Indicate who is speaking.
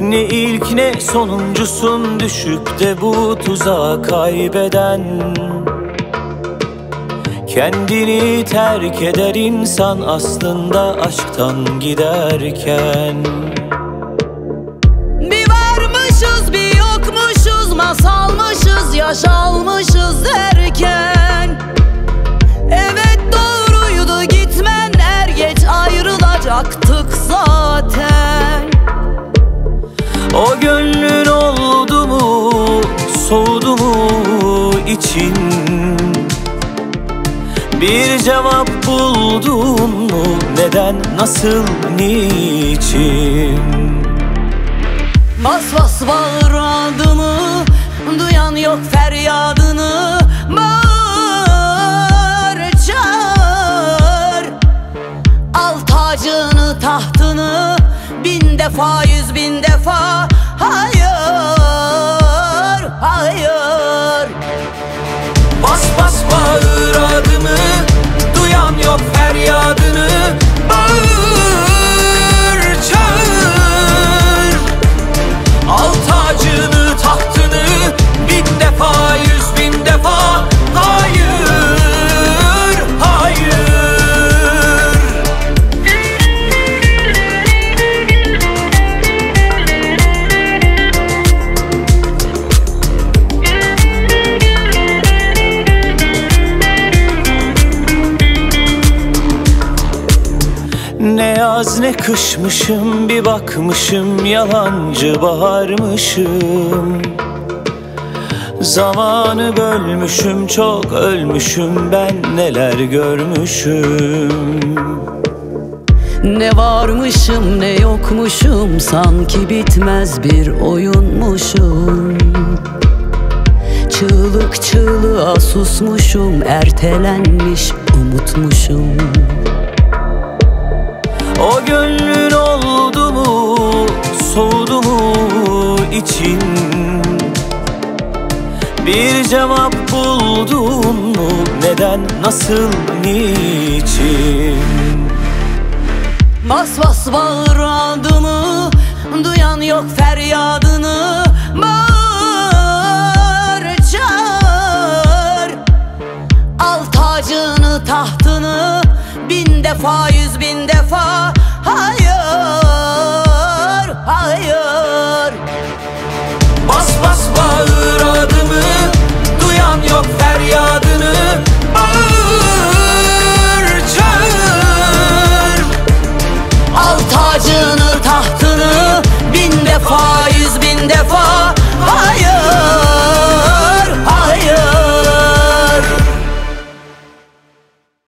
Speaker 1: Ne ilk ne sonuncusun düşüp de bu tuzağa kaybeden. Kendini terk eder insan aslında aşktan giderken.
Speaker 2: Bir varmışız bir yokmuşuz, masalmışız yaşalmışız derken. Evet doğruydu gitmen, er geç ayrılacaktık zaten.
Speaker 1: O gönlün oldu mu, soğudu mu için? Bir cevap buldun mu, neden, nasıl, niçin?
Speaker 2: Bas bas bağır adımı, duyan yok feryadını. Bağır çağır, al tacını tahtını, 1000 defa 100 bin defa. Hayır, hayır.
Speaker 1: Bas bas bağır adımı, duyan yok feryadını. Bağır çağır, al tacını tahtını, 1000 defa 100 bin defa. Hayır, hayır. Ne yaz ne kışmışım, bir bakmışım yalancı baharmışım. Zamanı bölmüşüm, çok ölmüşüm, ben neler görmüşüm.
Speaker 2: Ne varmışım ne yokmuşum, sanki bitmez bir oyunmuşum. Çığlık çığlığa susmuşum, ertelenmiş umutmuşum.
Speaker 1: O gönlün oldu mu, soğudu mu için? Bir cevap buldun mu, neden, nasıl, niçin?
Speaker 2: Bas bas bağır adımı, duyan yok feryadını. Bağır çağır, al tacını tahtını, 1000 defa 100 bin defa.